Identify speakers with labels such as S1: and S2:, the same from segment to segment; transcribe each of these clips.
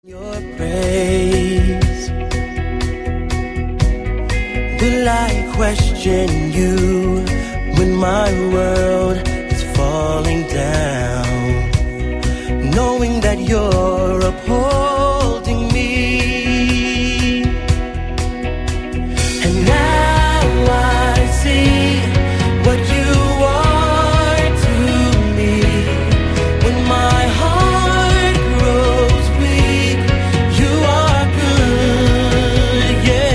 S1: Your praise. Will I question you when my world is falling down, knowing that you're upholding me? And now I see what you are to me. When my heart grows weak, you are good,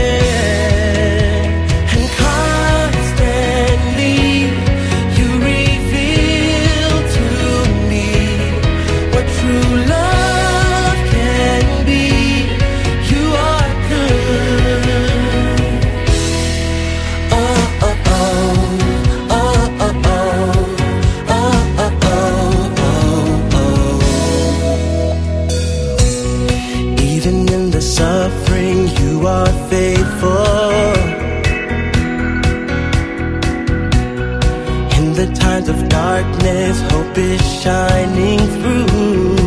S1: yeah. And constantly you reveal to me what true love can be. You are good. Oh, oh, oh, oh, oh, oh, oh, oh, oh. Even in the suffering, you are faithful. In the times of darkness, hope is shining through.